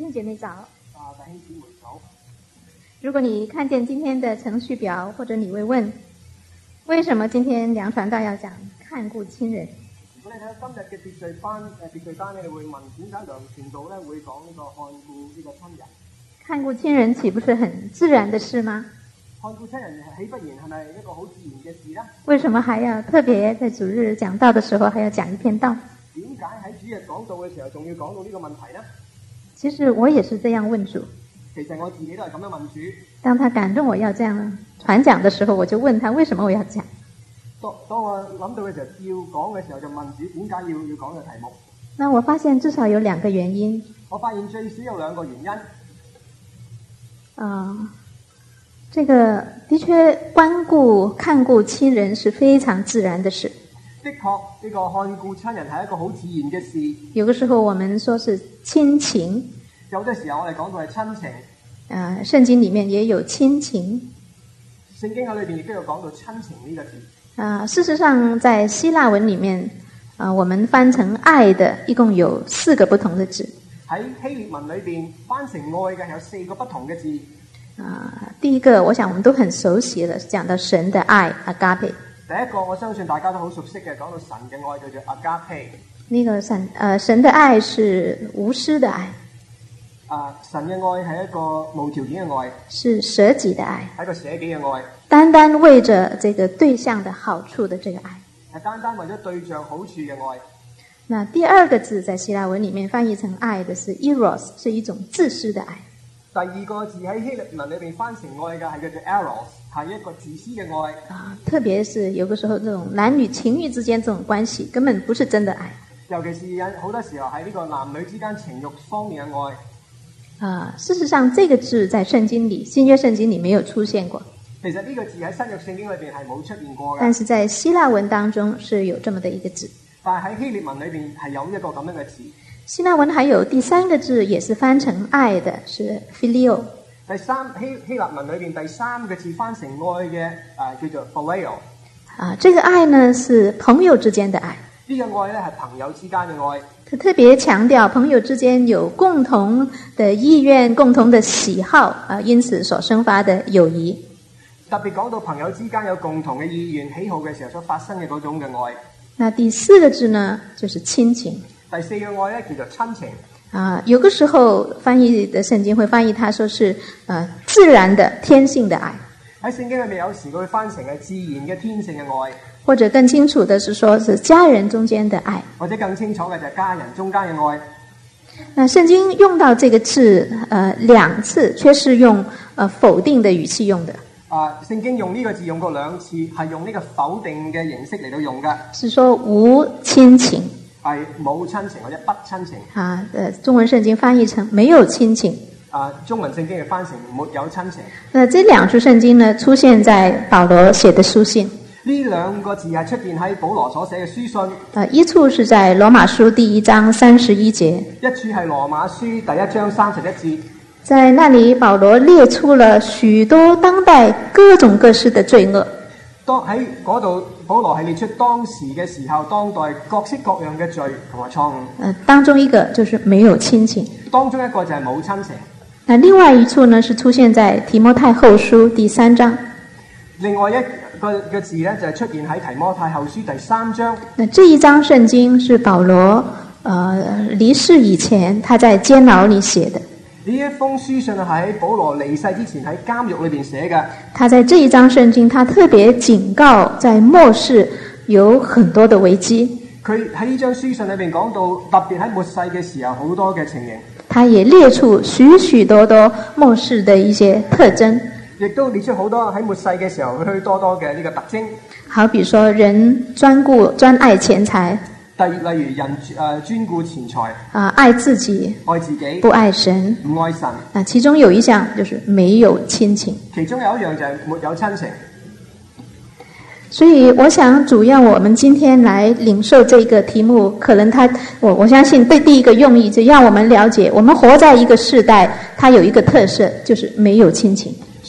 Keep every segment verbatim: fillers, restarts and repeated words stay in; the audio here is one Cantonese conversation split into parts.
兄姐妹早。 啊，弟兄姊妹早。 如果你看见今天的程序表，或者你會問，為什麼今天梁傳道要講看顧親人？ 如果你睇到今日嘅秩序班誒秩序單咧，你會問點解梁傳道咧會講呢個看顧呢個親人？ 看顧親人豈不是很自然的事嗎？ 看顧親人豈不然係咪一個好自然嘅事呢？ 為什麼還要特別在主日講道的時候還要講一篇道？ 點解喺主日講道嘅時候仲要講到呢個問題呢？ 其實我也是這樣問主。 其實我自己都係咁樣問主。 當他感動我要這樣傳講的時候，我就問他為什麼我要講。 當當我諗到嘅時候，要講嘅時候就問主點解要要講嘅題目。 那我發現至少有兩個原因。 我發現最少有兩個原因。 啊、呃，這個的確關顧看顧親人是非常自然的事。 的確，呢個看顧親人係一個好自然嘅事。 有個時候我們說是親情。 有啲時候我哋講到係親情。 啊、呃，聖經裡面也有親情。 聖經喺裏邊亦都有講到親情呢個字。 啊、呃，事實上在希臘文裡面，啊、呃，我們翻成愛的一共有四個不同的字。 喺希臘文裏邊翻成愛嘅有四個不同嘅字。 啊、呃，第一個我想我們都很熟悉了，講到神的愛 agape。 第一個我相信大家都好熟悉嘅，講到神嘅愛叫做 agape。 那個神，呃，神的愛是無私的愛。 啊，神嘅愛係一個無條件嘅愛， 是捨己的愛， 係一個捨己嘅愛， 單單為着這個對象的好處的這個愛， 係單單為咗對象好處嘅愛。 那第二個字在希臘文裡面翻譯成愛的是 eros， 是一種自私的愛。 第二個字喺希臘文裏邊翻成愛嘅係叫做 eros， 係一個自私嘅愛。 啊，特別是有個時候這種男女情慾之間這種關係根本不是真的愛。 尤其是有好多時候喺呢個男女之間情慾方面嘅愛。 啊，事實上這個字在聖經裡，新約聖經裡沒有出現過。 其實呢個字喺新約聖經裏邊係冇出現過嘅。 但是在希臘文當中是有這麼的一個字。 但係喺希臘文裏邊係有一個咁樣嘅字。 希臘文還有第三個字也是翻成愛的，是 phileo。 第三希希臘文裏邊第三個字翻成愛嘅，誒、呃、叫做 phileo。啊， 這個愛呢是朋友之間的愛。 呢、這個愛咧係朋友之間嘅愛。 他特別強調朋友之間有共同的意願、共同的喜好啊，因此所生發的友誼。 特別講到朋友之間有共同嘅意願、喜好嘅時候所發生嘅嗰種嘅愛。 那第四個字呢，就是親情。 第四個愛咧叫做親情。啊， 有個時候翻譯的聖經會翻譯，他說是呃自然的、天性的愛。 喺聖經裏面有時佢會翻成係自然嘅天性嘅愛。 或者更清楚的是說是家人中間的愛， 或者更清楚嘅就係家人中間嘅愛。 那聖經用到這個字，呃兩次，卻是用呃否定的語氣用的。 啊，聖經用呢個字用過兩次，係用呢個否定嘅形式嚟到用嘅。 是說無親情， 係冇親情或者不親情。 啊，呃中文聖經翻譯成沒有親情。 啊，中文聖經係翻成沒有親情。 那這兩處聖經呢，出現在保羅寫的書信。 呢兩個字係出現喺保羅所寫嘅書信。 啊，一處是在羅馬書第一章三十一節。 一處係羅馬書第一章三十一節。 在那裡，保羅列出了許多當代各種各式的罪惡。 當喺嗰度，保羅係列出當時嘅時候，當代各式各樣嘅罪同埋錯誤。 呃，當中一個就是沒有親情。 當中一個就係冇親情。 那另外一處呢，是出現在提摩太後書第三章。 另外一個個字呢，就係出現喺提摩太後書第三章。 那這一章聖經是保羅，呃，離世以前，他在監牢裡寫的。 呢一封書信係喺保羅離世之前喺監獄裏邊寫嘅。 他在這一章聖經，他特別警告，在末世有很多的危機。 佢喺呢張書信裏邊講到，特別喺末世嘅時候，好多嘅情形。 他也列出許許多多末世的一些特徵。 亦都列出好多喺末世嘅時候許許多多嘅呢個特徵。好比說人專顧專愛錢財。例例如人誒、呃、專顧錢財。啊，愛自己。愛自己。不愛神。唔愛神。啊，其中有一項就是沒有親情。其中有一樣就係沒有親情。所以我想主要我們今天來領受這個題目，可能他我我相信對第一個用意就讓我們了解，我們活在一個世代，它有一個特色，就是沒有親情。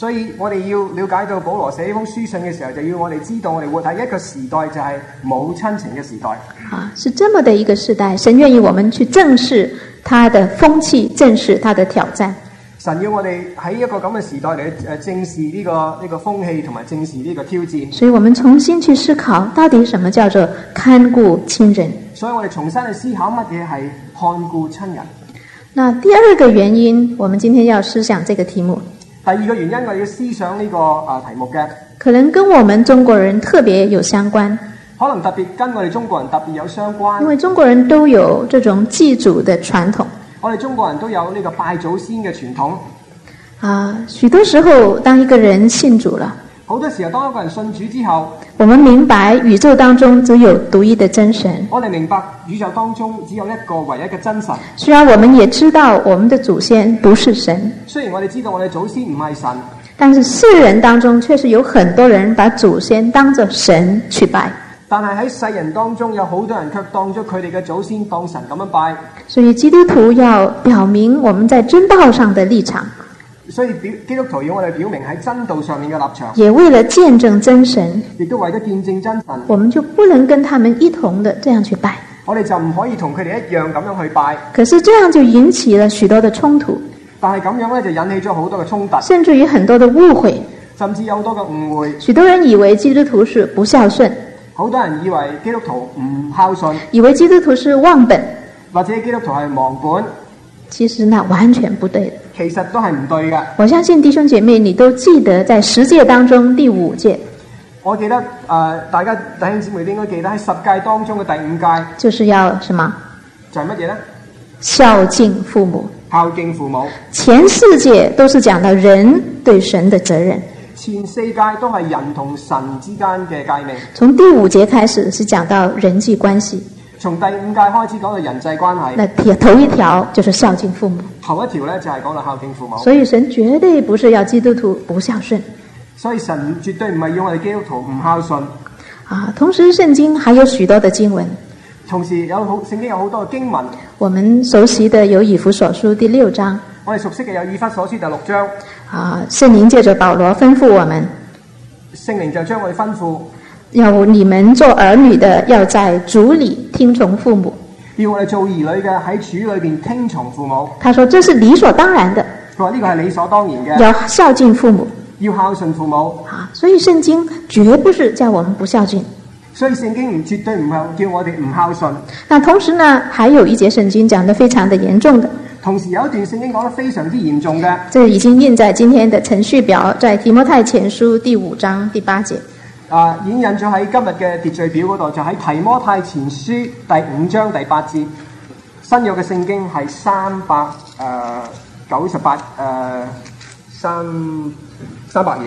所以我哋要了解到保羅寫呢封書信嘅時候，就要我哋知道我哋活喺一個時代，就係冇親情嘅時代。 啊，是這麼的一個時代，神願意我們去正視他的風氣，正視他的挑戰。 神要我哋喺一個咁嘅時代嚟誒正視呢個呢個風氣，同埋正視呢個挑戰。 所以我們重新去思考，到底什麼叫做看顧親人？ 所以我哋重新去思考乜嘢係看顧親人。 那第二個原因，我們今天要思想這個題目。 第二個原因，我哋要思想呢個啊題目嘅， 可能跟我們中國人特別有相關。 可能特別跟我哋中國人特別有相關。 因為中國人都有這種祭祖的傳統。 我哋中國人都有呢個拜祖先嘅傳統。 啊，許多時候當一個人信主了， 好多時候當一個人信主之後， 我們明白宇宙當中只有獨一的真神。 我哋明白宇宙當中只有一個唯一嘅真神。 雖然我們也知道我們的祖先不是神， 雖然我哋知道我哋祖先唔係神， 但是世人當中確實有很多人把祖先當作神去拜。 但係喺世人當中有好多人卻當咗佢哋嘅祖先當神咁樣拜。 所以基督徒要表明我們在真道上的立場。 所以基督徒要我哋表明喺真道上面嘅立場。 也為了見證真神， 亦都為咗見證真神， 我們就不能跟他們一同的這樣去拜。 我哋就唔可以同佢哋一樣咁樣去拜。 可是這樣就引起了許多的衝突。 但係咁樣咧就引起咗好多嘅衝突， 甚至於很多的誤會， 甚至有好多嘅誤會。 許多人以為基督徒是不孝順。 好多人以為基督徒唔孝順， 以為基督徒是忘本， 或者基督徒係忘本。 其實那完全不對的。 其實都係唔對嘅。 我相信弟兄姐妹你都記得在十誡當中第五誡。 我記得誒、呃，大家弟兄姊妹應該記得喺十誡當中嘅第五誡， 就是要什麼？ 就係乜嘢呢？ 孝敬父母。 孝敬父母。 前四誡都是講到人對神的責任。 前四誡都係人同神之間嘅誡命。 從第五節開始是講到人際關係。 從第五誡開始講到人際關係。 那頭一條就是孝敬父母。 頭一條咧就係講到孝敬父母。 所以神絕對不是要基督徒不孝順。 所以神絕對唔係要我哋基督徒唔孝順。 啊，同時聖經還有許多的經文。 同時有好聖經有好多嘅經文。 我們熟悉的有以弗所書第六章。 我哋熟悉嘅有以弗所書第六章。 啊，聖靈借着保羅吩咐我們， 聖靈就將我哋吩咐， 要你們做兒女的，要在主裏聽從父母。 要我哋做兒女嘅喺主裏邊聽從父母。 他說這是理所當然的。 佢話呢個係理所當然嘅。 要孝敬父母， 要孝順父母。 啊，所以聖經絕不是叫我們不孝敬。 所以聖經唔絕對唔係叫我哋唔孝順。 那同時呢，還有一節聖經講得非常的嚴重的。 同時有一段聖經講得非常之嚴重嘅， 這已經印在今天的程序表，在提摩太前書第五章第八節。 啊，已經印咗喺今日嘅秩序表嗰度，就喺提摩太前書第五章第八節。新約嘅聖經係三百誒九十八誒三三百頁。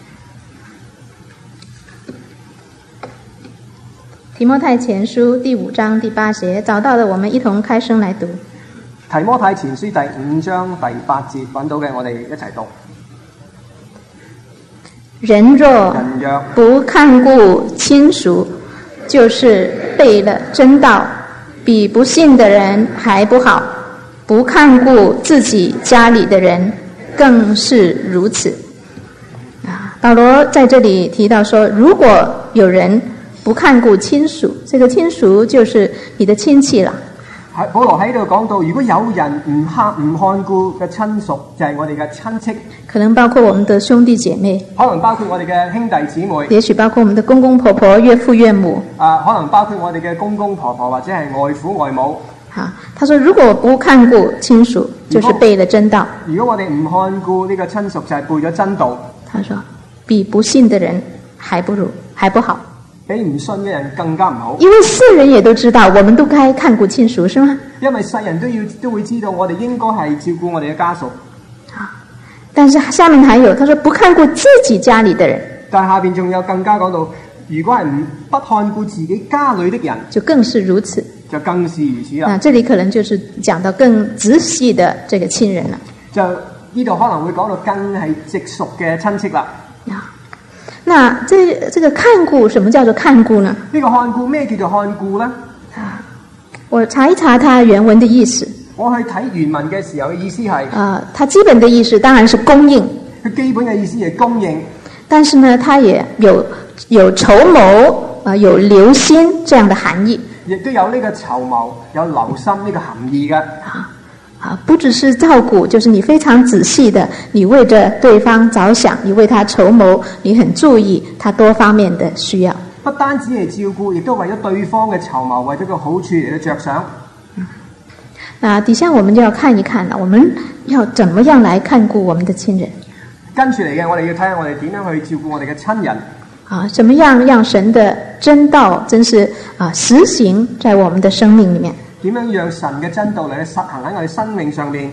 提摩太前書第五章第八節，找到了，我們一同開聲來讀。 提摩太前書第五章第八節揾到嘅，我哋一齊讀。 人若人若不看顧親屬，就是背了真道，比不信的人還不好。不看顧自己家裏的人，更是如此。啊，保羅在這裏提到說，如果有人不看顧親屬，這個親屬就是你的親戚啦。 喺保羅喺度講到，如果有人唔看唔看顧嘅親屬，就係、是、我哋嘅親戚， 可能包括我們的兄弟姐妹， 可能包括我哋嘅兄弟姊妹， 也許包括我們的公公婆婆、岳父岳母， 啊，可能包括我哋嘅公公婆婆或者係外父外母。 好，他說如果不看顧親屬，就是背了真道。 如果我哋唔看顧呢個親屬，就係背咗真道。他說比不信的人還不如，還不好。 比唔信嘅人更加唔好， 因為世人也都知道，我們都該看顧親屬，是嗎？ 因為世人都要都會知道，我哋應該係照顧我哋嘅家屬。 啊，但是下面還有，他說不看顧自己家裏的人， 但係下邊仲有更加講到，如果係唔不看顧自己家裏的人， 就更是如此， 就更是如此啦。 啊，這裡可能就是講到更直系的這個親人啦。 就呢度可能會講到更係直屬嘅親戚啦。 啊。那這這個看顧，什麼叫做看顧呢？ 呢個看顧，咩叫做看顧呢？ 啊，我查一查它原文的意思。 我去睇原文嘅時候嘅意思係， 啊，它基本的意思當然是供應。 佢基本嘅意思係供應， 但是呢，它也有有籌謀啊，有留心這樣的含義。 亦都有呢個籌謀，有留心呢個含義嘅。 啊啊，不只是照顧，就是你非常仔細的，你為着對方着想，你為他籌謀，你很注意他多方面的需要。 不單止係照顧，亦都為咗對方嘅籌謀，為咗個好處嚟到着想。 嗯，那底下我們就要看一看了，我們要怎麼樣來看顧我們的親人？ 跟住嚟嘅，我哋要睇下我哋點樣去照顧我哋嘅親人。 啊，怎麼樣讓神的真道真是啊實行在我們的生命裏面？ 點樣讓神嘅真道嚟實行喺我哋生命上面？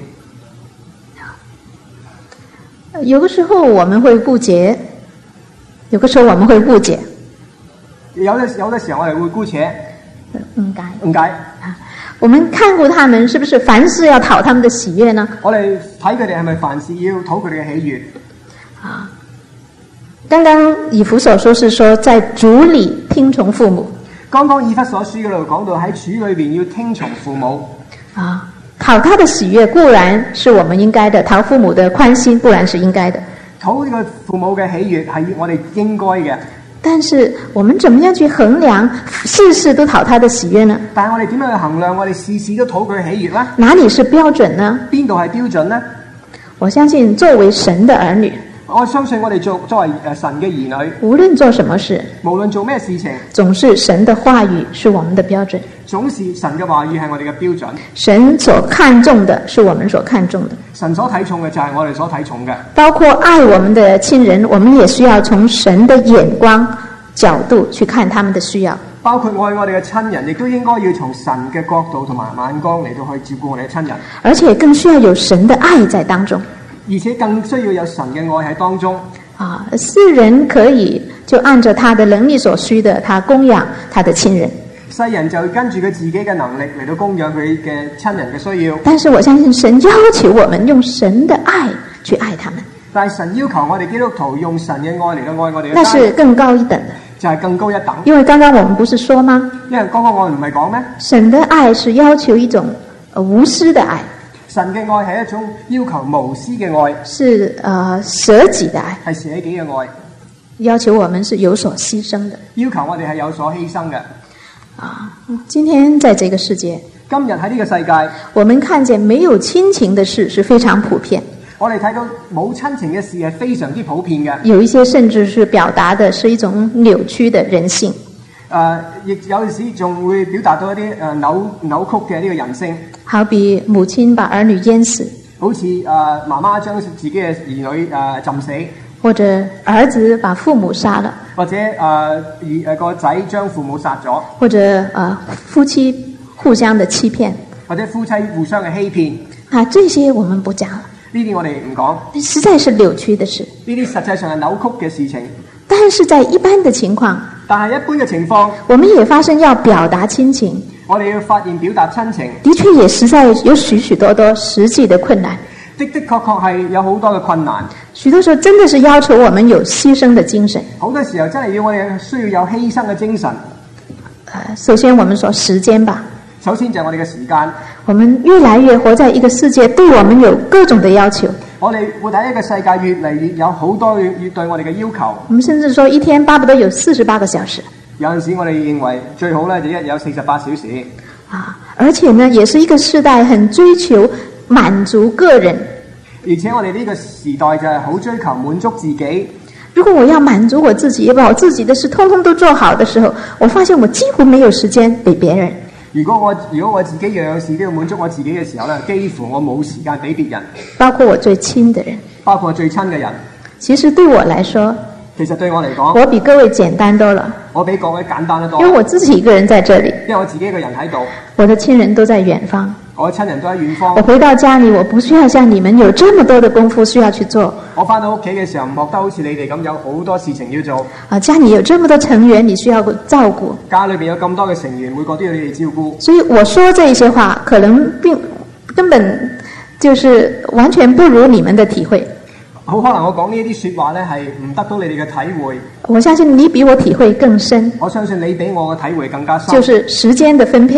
有個時候我們會誤解，有個時候我們會誤解。 有的有的時候我哋會姑且誤解誤解啊！我們看顧他們，是不是凡事要討他們的喜悅呢？ 我哋睇佢哋係咪凡事要討佢哋嘅喜悅？ 啊！剛剛以弗所書是說，在主裏聽從父母。 剛剛以弗所書嗰度講到喺主裏邊要聽從父母啊，討他的喜悅固然是我們應該的，討父母的寬心固然是應該的。 討呢個父母嘅喜悅係我哋應該嘅。 但是我們怎麼樣去衡量事事都討他的喜悅呢？ 但係我哋點樣去衡量我哋事事都討佢喜悅呢？ 哪裡是標準呢？ 邊度係標準呢？ 我相信作為神的兒女， 我相信我哋做作為誒神嘅兒女， 無論做什麼事， 無論做咩事情， 總是神的話語是我們的標準。 總是神嘅話語係我哋嘅標準。 神所看重的是我們所看重的。 神所睇重嘅就係我哋所睇重嘅。 包括愛我們的親人，我們也需要從神的眼光角度去看他們的需要。 包括愛我哋嘅親人，亦都應該要從神嘅角度同埋眼光嚟到去照顧我哋嘅親人。 而且更需要有神的愛在當中。 而且更需要有神嘅愛喺當中。 啊，世人可以就按照他的能力所需的，他供養他的親人。 世人就跟住佢自己嘅能力嚟到供養佢嘅親人嘅需要。 但是我相信神要求我們用神的愛去愛他們。 但係神要求我哋基督徒用神嘅愛嚟到愛我哋嘅。 那是更高一等的。 就係、是、更高一等。 因為剛剛我們不是說嗎？ 因為剛剛我哋唔係講咩？ 神的愛是要求一種、呃、無私的愛。 神嘅愛係一種要求無私嘅愛， 是呃捨己的愛， 係捨己嘅愛， 要求我們是有所犧牲的， 要求我哋係有所犧牲嘅。 啊，今天在這個世界， 今日喺呢個世界， 我們看見沒有親情的事是非常普遍。 我哋睇到冇親情嘅事係非常之普遍嘅， 有一些甚至是表達的是一種扭曲的人性。 誒、呃，亦有陣時仲會表達到一啲誒扭扭曲嘅呢個人性。 好比母親把兒女淹死， 好似誒、呃、媽媽將自己嘅兒女誒、呃、浸死， 或者兒子把父母殺了， 或者誒兒誒個仔將父母殺咗， 或者誒、呃、夫妻互相的欺騙， 或者夫妻互相嘅欺騙。 啊，這些我們不講了， 呢啲我哋唔講， 實在是扭曲的事。 呢啲實際上係扭曲嘅事情。 但是在一般的情況， 但係一般嘅情況， 我們也發生要表達親情， 我哋要發現表達親情， 的確也實在有許許多多實際的困難。 的的確確係有好多嘅困難。 許多時候真的是要求我們有犧牲的精神。 好多時候真係要我哋需要有犧牲嘅精神。 呃，首先我們說時間吧。 首先就係我哋嘅時間。 我們越來越活在一個世界，對我們有各種的要求。 我哋活喺一個世界，越嚟越有好多越對我哋嘅要求。 我們甚至說一天巴不得有四十八個小時。 有陣時我哋認為最好咧就一日有四十八小時。 啊，而且呢，也是一個世代很追求滿足個人。 而且我哋呢個時代就係好追求滿足自己。 如果我要滿足我自己，要把我自己的事通通都做好的時候，我發現我幾乎沒有時間俾別人。 如果我如果我自己樣樣事都要滿足我自己嘅時候咧，幾乎我冇時間俾別人。 包括我最親的人， 包括最親嘅人。其實對我來說， 其實對我嚟講， 我比各位簡單多了。 我比各位簡單得多。 因為我自己一個人在這裡， 因為我自己一個人喺度， 我的親人都在遠方。 我的親人都喺遠方。 我回到家裡，我不需要像你們有這麼多的功夫需要去做。 我返到屋企嘅時候，唔覺得好似你哋咁有好多事情要做。 啊，家裡有這麼多成員，你需要照顧。 家裏邊有咁多嘅成員，每個都要你哋照顧。 所以我說這些話，可能並根本就是完全不如你們的體會。 好可能我講呢啲說話咧，係唔得到你哋嘅體會。 我相信你比我體會更深。 我相信你比我嘅體會更加深。 就是時間的分配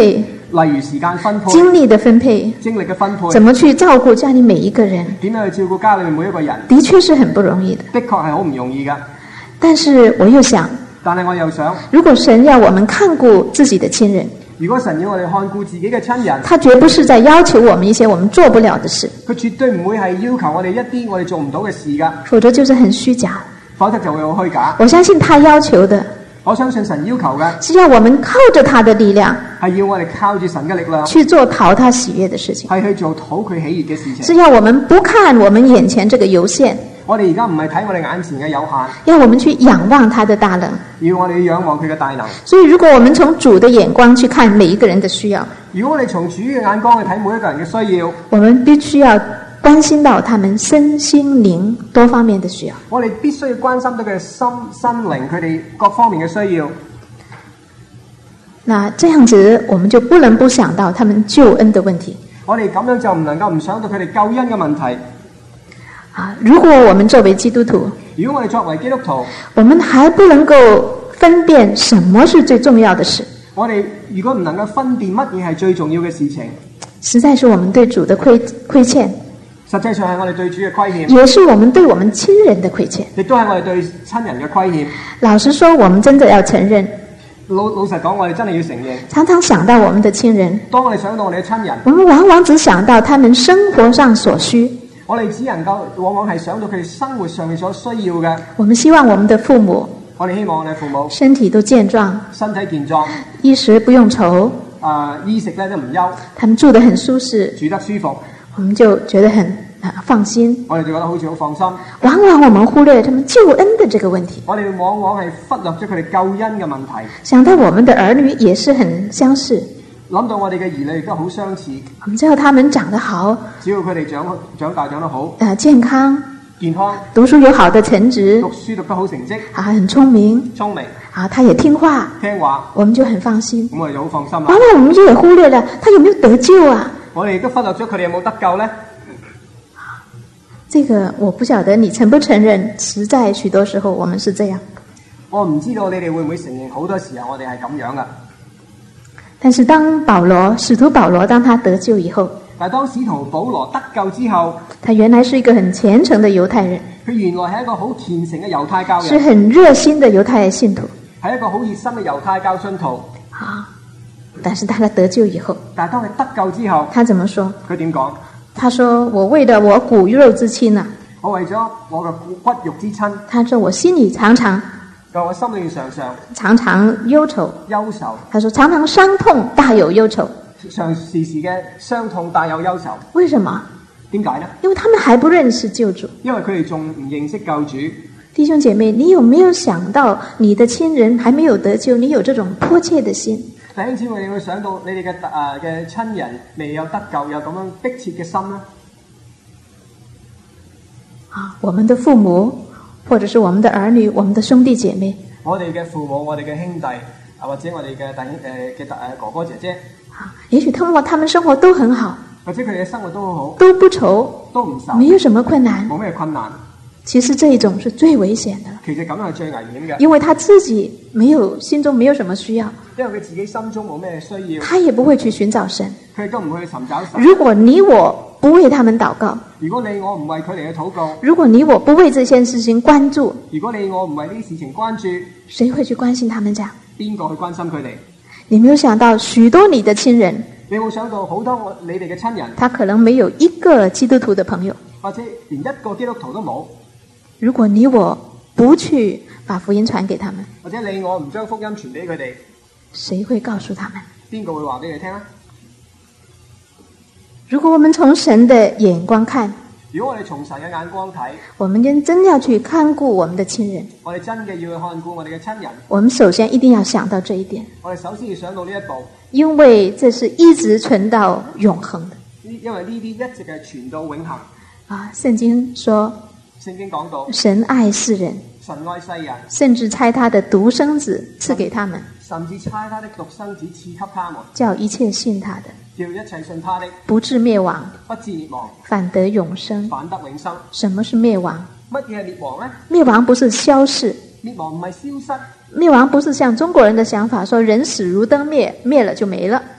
例如時間分配、 精力的分配、 精力嘅分配， 怎麼去照顧家裏每一個人， 點樣去照顧家裏面每一個人， 的確是很不容易的。 的確係好唔容易㗎。 但是我又想， 但係我又想， 如果神要我們看顧自己的親人， 如果神要我哋看顧自己嘅親人， 他絕不是在要求我們一些我們做不了的事， 佢絕對唔會係要求我哋一啲我哋做唔到嘅事㗎， 否則就是很虛假， 否則就會好虛假。 我相信他要求的， 我相信神要求嘅是要我們靠着他的力量， 係要我哋靠住神嘅力量去做討他喜悅的事情， 係去做討佢喜悅嘅事情， 是要我們不看我們眼前這個有限， 我哋而家唔係睇我哋眼前嘅有限， 要我們去仰望他的大能， 要我哋仰望佢嘅大能。 所以如果我們從主的眼光去看每一個人的需要， 如果我哋從主嘅眼光去睇每一個人嘅需要， 我們必須要關心到他們身心靈多方面的需要， 我哋必須要關心到佢嘅心身靈佢哋各方面嘅需要。 那這樣子我們就不能不想到他們救恩的問題。 我哋咁樣就唔能夠唔想到佢哋救恩嘅問題。 啊，如果我們作為基督徒， 如果我哋作為基督徒， 我們還不能夠分辨什麼是最重要的事， 我哋如果唔能夠分辨乜嘢係最重要嘅事情， 實在是我們對主的虧虧欠， 實際上係我哋對主嘅虧欠， 也是我們對我們親人的虧欠， 亦都係我哋對親人嘅虧欠。 老實說，我們真的要承認， 老老實講，我哋真係要承認， 常常想到我們的親人， 當我哋想到我哋嘅親人， 我們往往只想到他們生活上所需， 我哋只能夠往往係想到佢哋生活上面所需要嘅。 我們希望我們的父母， 我哋希望我哋父母身體都健壯， 身體健壯， 衣食不用愁， 啊、呃，衣食咧都唔憂， 他們住得很舒適， 住得舒服， 我們就覺得很啊放心。 我哋就覺得好似好放心。 往往我們忽略他們救恩的這個問題， 我哋往往係忽略咗佢哋救恩嘅問題。 想到我們的兒女也是很相似， 諗到我哋嘅兒女亦都好相似。 我們只要他們長得好， 只要佢哋長長大長得好， 呃健康， 健康， 讀書有好的成績， 讀書讀得好成績， 啊很聰明， 聰明， 啊他也聽話， 聽話， 我們就很放心。 咁我哋就好放心啦。 往往我們就也忽略了他有沒有得救啊？ 我哋亦都忽略咗佢哋有冇得救呢？ 這個我不曉得你承不承認，實在許多時候我們是這樣。 我唔知道你哋會唔會承認，好多時候我哋係咁樣噶。 但是當保羅，使徒保羅，當他得救以後， 但係當使徒保羅得救之後， 他原來是一個很虔誠的猶太人， 佢原來係一個好虔誠嘅猶太教人， 是很熱心的猶太信徒， 係一個好熱心嘅猶太教信徒。 啊！但是他得救以後， 但係當佢得救之後， 他怎麼說？ 佢點講？ 他說：我為了我骨肉之親啊， 我為咗我嘅骨肉之親。 他說我心裏常常， 我心裏常常常常憂愁， 憂愁。 他說常常傷痛，大有憂愁。 常時時嘅傷痛，大有憂愁。 為什麼？ 點解呢？ 因為他們還不認識救主。 因為佢哋仲唔認識救主。 弟兄姐妹，你有沒有想到你的親人還沒有得救，你有這種迫切的心？ 弟兄姊妹，你會想到你哋嘅誒嘅親人未有得救，有咁樣迫切嘅心呢？ 啊，我們的父母，或者是我們的兒女，我們的兄弟姐妹， 我哋嘅父母，我哋嘅兄弟，啊或者我哋嘅弟兄誒嘅誒哥哥姐姐， 啊，也許他們他們生活都很好， 或者佢哋嘅生活都好好， 都不愁， 都唔愁， 沒有什麼困難， 冇咩困難。 其實這一種是最危險的， 其實咁樣係最危險嘅， 因為他自己沒有心中沒有什麼需要， 因為佢自己心中冇咩需要， 他也不會去尋找神， 佢亦都唔會去尋找神。 如果你我不為他們禱告， 如果你我唔為佢哋嘅禱告， 如果你我不為這件事情關注， 如果你我唔為呢啲事情關注， 誰會去關心他們這樣？ 邊個去關心佢哋？ 你沒有想到許多你的親人， 你有冇想到好多你哋嘅親人， 他可能沒有一個基督徒的朋友， 或者連一個基督徒都冇。 如果你我不去把福音傳給他們， 或者你我唔將福音傳俾佢哋， 誰會告訴他們？ 邊個會話俾佢聽呢？ 如果我們從神的眼光看， 如果我哋從神嘅眼光睇， 我們真真要去看顧我們的親人， 我哋真嘅要去看顧我哋嘅親人， 我們首先一定要想到這一點， 我哋首先要想到呢一步， 因為這是一直存到永恆的。 因為呢啲一直係傳到永恆。 啊，聖經說， 聖經講到神愛世人， 神愛世人， 甚至差他的獨生子賜給他們， 甚至差他的獨生子賜給他們， 叫一切信他的， 叫一切信他的不至滅亡， 不至滅亡， 反得永生。 反得永生。 什麼是滅亡？ 乜嘢係滅亡呢？ 滅亡不是消逝， 滅亡唔係消失， 滅亡不是像中國人的想法，說人死如燈滅，滅了就沒了。 誒，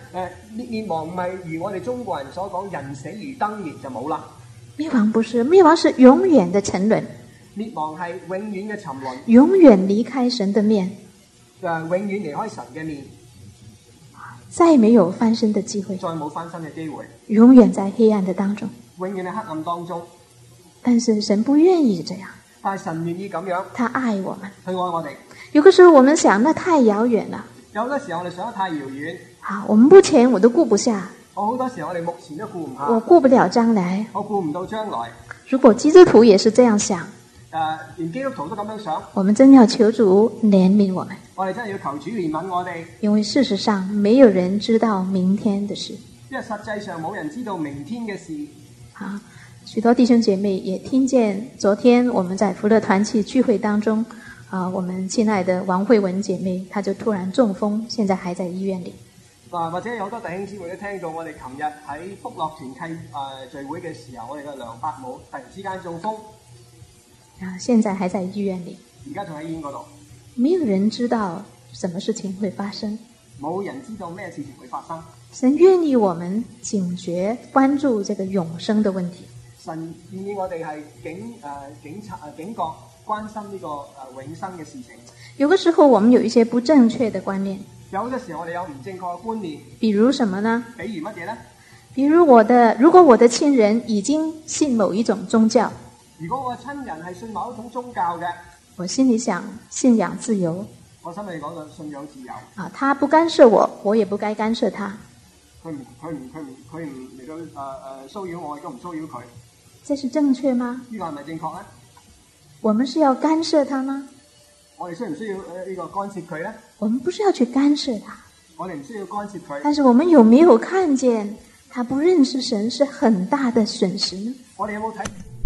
滅亡唔係如我哋中國人所講人死如燈滅就冇啦。 滅亡不是，滅亡是永遠的沉淪。 滅亡係永遠嘅沉淪， 永遠離開神的面， 誒，永遠離開神嘅面， 再沒有翻身的機會， 再冇翻身嘅機會， 永遠在黑暗的當中， 永遠喺黑暗當中。 但是神不願意這樣， 但係神願意咁樣， 他愛我們， 佢愛我哋。 有個時候我們想，那太遙遠了。 有好多時候我哋想得太遙遠， 好，我們目前我都顧不下。 我好多時候我哋目前都顧唔下， 我顧不了將來， 我顧唔到將來。 如果基督徒也是這樣想， 誒，連基督徒都咁樣想， 我們真要求主憐憫我們。 我哋真係要求主憐憫我哋， 因為事實上沒有人知道明天的事， 因為實際上冇人知道明天嘅事。 好，許多弟兄姐妹也聽見，昨天我們在福樂團契聚會當中，啊，我們親愛的王慧文姐妹，她就突然中風，現在還在醫院裏。 啊，或者有好多弟兄姊妹都聽到我哋琴日喺福樂團契誒聚會嘅時候，我哋嘅梁伯母突然之間中風， 啊，現在還在醫院裏。 而家仲喺醫院嗰度。 沒有人知道什麼事情會發生， 冇人知道咩事情會發生。 神願意我們警覺關注這個永生的問題。 神願意我哋係警誒警察誒警覺關心呢個誒永生嘅事情。 有個時候我們有一些不正確的觀念。有嘅時候我哋有唔正確嘅觀念。 比如什麼呢？ 比如乜嘢呢？ 比如我的，如果我的親人已經信某一種宗教， 如果我嘅親人係信某一種宗教嘅， 我心裏想信仰自由。 我心裏講到信仰自由。 啊，他不干涉我，我也不該干涉他。 佢唔佢唔佢唔佢唔嚟到誒誒騷擾我，亦都唔騷擾佢。 這是正確嗎？ 呢個係咪正確咧？ 我們是要干涉他嗎？ 我哋需唔需要誒呢個干涉佢咧？ 我們不是要去干涉他。我哋唔需要干涉佢。 但是我們有沒有看見他不認識神是很大的損失呢？ 我哋有冇睇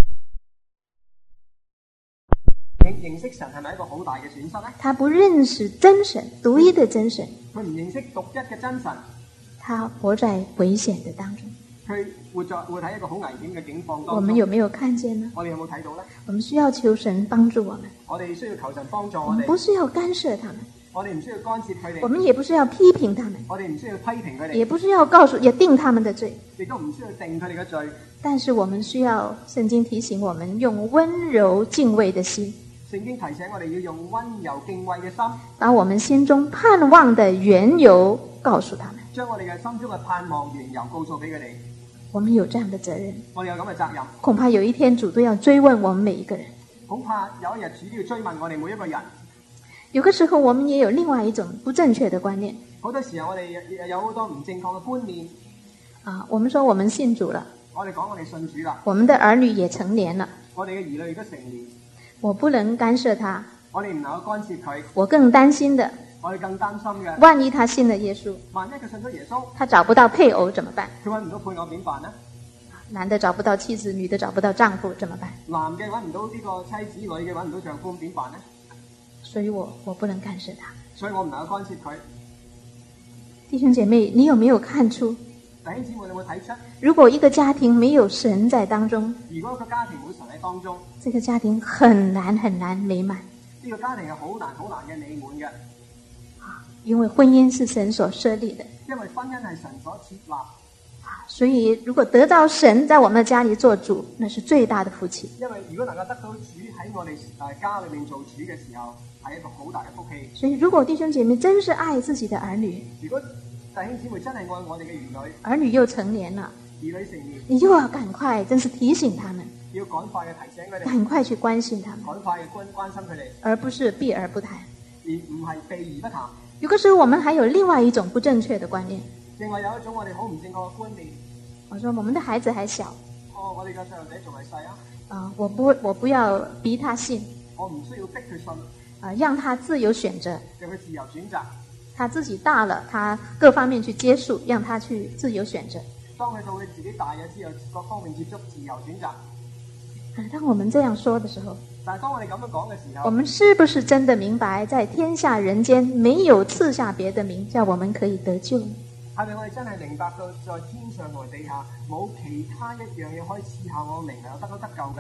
認識神係咪一個好大嘅損失咧？ 他不認識真神，獨一的真神。 佢唔認識獨一嘅真神。 他活在危險的當中。 佢活在活喺一個好危險嘅境況當中。 我們有沒有看見呢？ 我哋有冇睇到咧？ 我們需要求神幫助我們。 我哋需要求神幫助我哋。 我們不是要干涉他們。 我哋唔需要干涉佢哋。 我們也不是要批評他們。 我哋唔需要批評佢哋。 也不是要告訴也定他們的罪。 亦都唔需要定佢哋嘅罪。 但是我們需要聖經提醒我們用溫柔敬畏的心。 聖經提醒我哋要用溫柔敬畏嘅心， 把我們心中盼望的緣由告訴他們。 將我哋嘅心中嘅盼望緣由告訴俾佢哋。 我們有這樣的責任。 我哋有咁嘅責任。 恐怕有一天主都要追問我們每一個人。 恐怕有一日主都要追問我哋每一個人。 有個時候我們也有另外一種不正確的觀念。 好多時候我哋有好多唔正確嘅觀念。 啊，我們說我們信主了。 我哋講我哋信主啦。 我們的兒女也成年了。 我哋嘅兒女亦都成年。 我不能干涉他。 我哋唔能夠干涉佢。 我更擔心的。 我哋更擔心嘅。 萬一他信了耶穌。 萬一佢信咗耶穌。 他找不到配偶怎麼辦？ 佢揾唔到配偶點辦呢？ 男的找不到妻子，女的找不到丈夫怎麼辦？ 男嘅揾唔到呢個妻子，女嘅揾唔到丈夫點辦呢？ 所以我我不能干涉他。 所以我唔能夠干涉佢。 弟兄姐妹，你有沒有看出？ 弟兄姊妹，你有冇睇出？ 如果一個家庭沒有神在當中， 如果一個家庭冇神喺當中， 這個家庭很難很難美滿。 呢個家庭係好難好難嘅美滿嘅。 因為婚姻是神所設立的。 因為婚姻係神所設立。 所以如果得到神在我們的家裏做主，那是最大的福氣。 因為如果能夠得到主喺我哋誒家裏面做主嘅時候，係一個好大嘅福氣。 所以如果弟兄姐妹真是愛自己的兒女， 如果弟兄姊妹真係愛我哋嘅兒女， 兒女又成年了， 兒女成年， 你就要趕快，真是提醒他們， 要趕快嘅提醒佢哋， 趕快去關心他們， 趕快嘅關關心佢哋， 而不是避而不談， 而唔係避而不談。 有個時候我們還有另外一種不正確的觀念。 另外有一種我哋好唔正確嘅觀念。 我說我們的孩子還小。 哦，我哋嘅細路仔仲係細啊。 啊、呃，我不我不要逼他信。 我唔需要逼佢信。啊、 呃，讓他自由選擇。 讓佢自由選擇。 他自己大了，他各方面去接觸，讓他去自由選擇。 當佢到佢自己大咗之後，各方面接觸，自由選擇。 啊，當我們這樣說的時候， 但係當我哋咁樣講嘅時候， 我們是不是真的明白，在天下人間沒有賜下別的名，叫我們可以得救呢？ 係咪我哋真係明白到在天上和地下冇其他一樣嘢可以賜下我名，能夠得到得救嘅？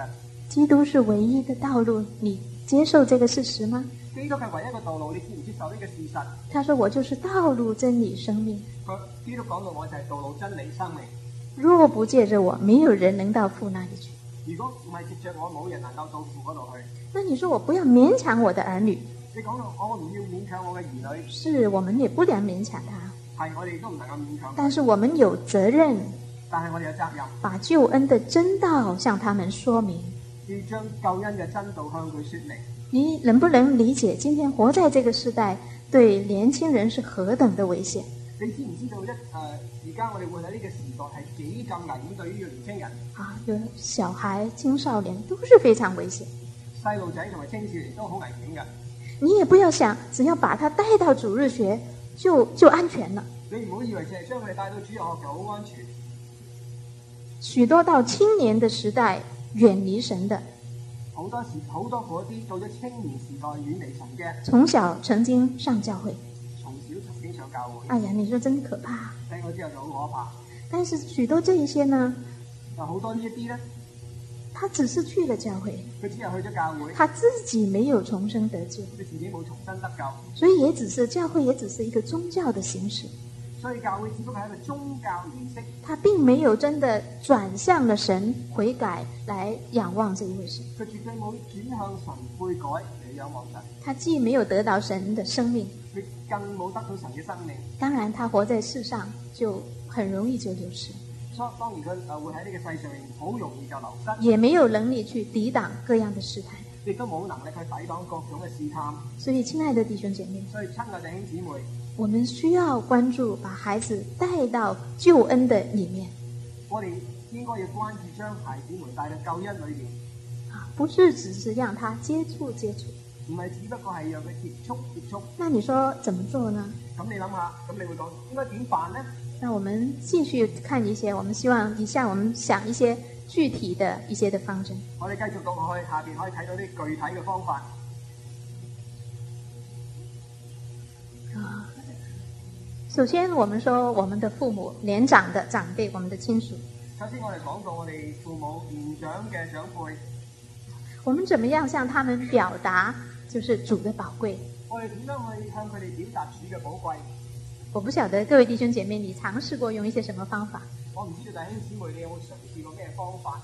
基督是唯一的道路，你接受這個事實嗎？ 基督係唯一嘅道路，你接唔接受呢個事實？ 他說我就是道路、真理、生命。 基督講到我就係道路、真理、生命。 若不借着我，沒有人能到父那裡去。 如果唔係藉着我，冇人能夠到父嗰度去。 那你說我不要勉強我的兒女？ 你講到我唔要勉強我嘅兒女。 是我們也不能勉強他。 係我哋都唔能夠勉強。 但是我們有責任。 但係我哋有責任。 把救恩的真道向他們說明。 要將救恩嘅真道向佢說明。 你能不能理解今天活在這個時代對年輕人是何等的危險？ 你知唔知道一誒而家我哋活喺呢個時代係幾咁危險對於呢個年輕人？啊， 有小孩、青少年都是非常危險。 細路仔同埋青少年都好危險㗎。 你也不要想，只要把他帶到主日學就就安全了。 你唔好以為淨係將佢哋帶到主日學就好安全。 許多到青年的時代遠離神的。 好多時好多嗰啲到咗青年時代遠離神嘅， 從小曾經上教會， 從小曾經上教會。 哎呀，你說真可怕！ 聽咗之後就好可怕。 但是許多這一些呢， 有好多呢一啲咧， 他只是去了教會， 佢只係去咗教會， 他自己沒有重生得救， 佢自己冇重生得救， 所以也只是教會也只是一個宗教的形式。 所以教會只不過係一個宗教儀式， 他並沒有真的轉向了神悔改來仰望這一位神。 佢絕對冇轉向神悔改嚟仰望神。 他既沒有得到神的生命， 佢更冇得到神嘅生命。 當然，他活在世上就很容易就流失。 所以當然佢誒會喺呢個世上面好容易就流失， 也沒有能力去抵擋各樣的試探， 亦都冇能力去抵擋各種嘅試探。 所以，親愛的弟兄姐妹， 所以親愛弟兄姊妹， 我們需要關注把孩子帶到救恩的裡面。 我哋應該要關注將孩子們帶到救恩裏面， 啊，不是只是讓他接觸接觸， 唔係只不過係讓佢接觸接觸。那你說怎麼做呢？ 咁你諗下，咁你會講應該點辦呢？ 那我們繼續看一些，我們希望以下我們想一些具體的一些的方針。 我哋繼續讀落去，下邊可以睇到啲具體嘅方法。 啊，首先我們說我們的父母、年長的長輩、我們的親屬。 首先我哋講到我哋父母年長嘅長輩， 我們怎麼樣向他們表達就是主的寶貴？ 我哋點樣去向佢哋表達主嘅寶貴？ 我不曉得各位弟兄姐妹，你嘗試過用一些什麼方法？ 我唔知道弟兄姊妹你有冇嘗試過咩方法？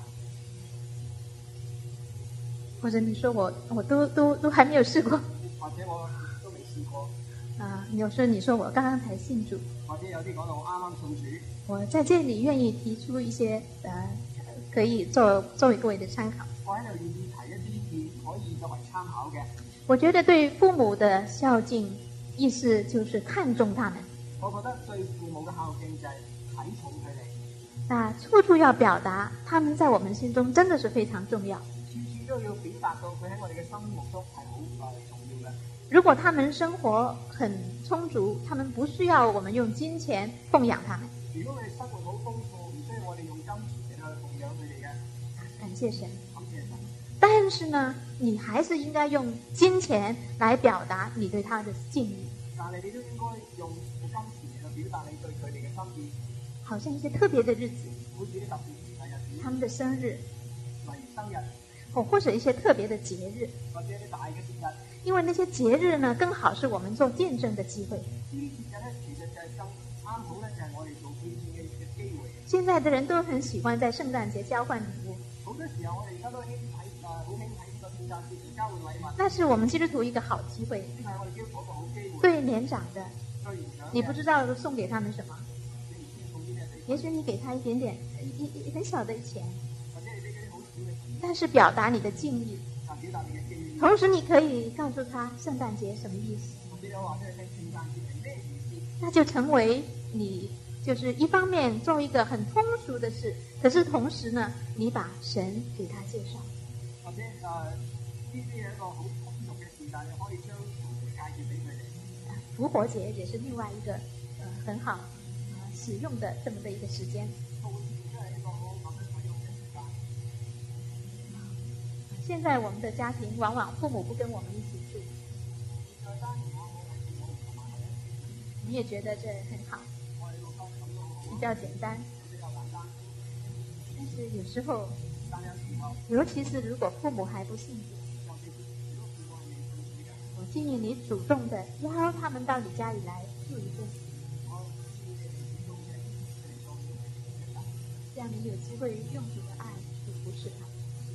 或者你說我我都都都還沒有試過？ 或者我都未試過？ 啊，有時候你說我剛剛才信主， 或者有啲講到我啱啱信主。 我在這裡願意提出一些，呃，可以作作為各位的參考。 我喺度願意提一啲意見，可以作為參考嘅。 我覺得對父母的孝敬，意思就是看重他們。 我覺得對父母嘅孝敬就係睇重佢哋。 啊，處處要表達，他們在我們心中真的是非常重要。 處處都要表達到佢喺我哋嘅心目中係好誒重要嘅。如果他們生活很充足，他們不需要我們用金錢奉養他們。 如果佢哋生活好豐富，唔需要我哋用金錢嚟去奉養佢哋嘅。 感謝神。 感謝神。 但是呢，你還是應該用金錢來表達你對他的敬意。 但係你都應該用金錢嚟表達你對佢哋嘅心意。 好像一些特別的日子， 好似啲特別嘅日子， 他們的生日， 例如生日， 或或者一些特別的節日， 或者一啲大嘅節日。因為那些節日呢，更好是我們做見證的機會。 呢啲節日咧，其實就係更啱好咧，就係我哋做見證嘅嘅機會。 現在的人都很喜歡在聖誕節交換禮物。 好多時候我哋而家都興喺誒好興喺個聖誕節交換禮物。 那是我們基督徒一個好機會。 呢係我哋基督徒一個好機會。 對年長的， 對年長， 你不知道送給他們什麼？也許你給他一點點一一很小的錢， 或者你俾佢啲好少嘅錢， 但是表達你的敬意。 表達你嘅敬意。 同時你可以告訴他聖誕節什麼意思。那就成為你就是一方面做一個很通俗的事，可是同時呢，你把神給他介紹。 或者誒，呢啲係一個好通俗嘅事，但係可以將神介紹俾佢哋。 復活節也是另外一個呃很好呃使用的這麼的一個時間。現在我們的家庭往往父母不跟我們一起住，你也覺得這很好，比較簡單。但是有時候尤其是如果父母还不信主，我建议你主动的邀他们到你家里来住一阵，这样你有机会用主的爱去服侍他们，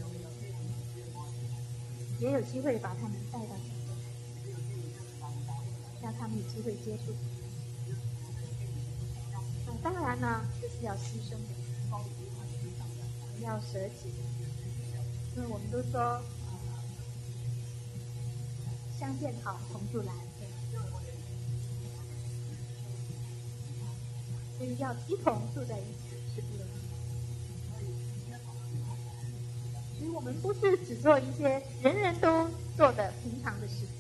也有机会把他们带到教会，让他们有机会接触。那当然呢，这是要牺牲的，要舍己的，因为我们都说，呃、相见好，同住难，所以要一同住在一起是不容易的。所以我们不是只做一些人人都做的平常的事，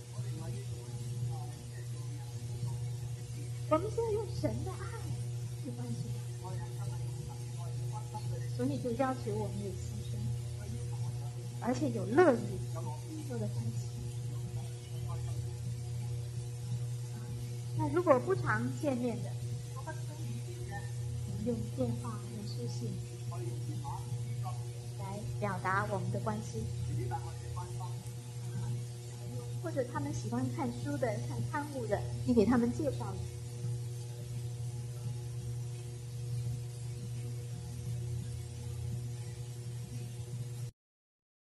我们是要用神的爱去关系他，所以就要求我们有牺牲，而且有乐意做的关系。那如果不常见面的，我们用电话、用书信来表达我们的关系，或者他们喜欢看书的、看刊物的，你给他们介绍一下。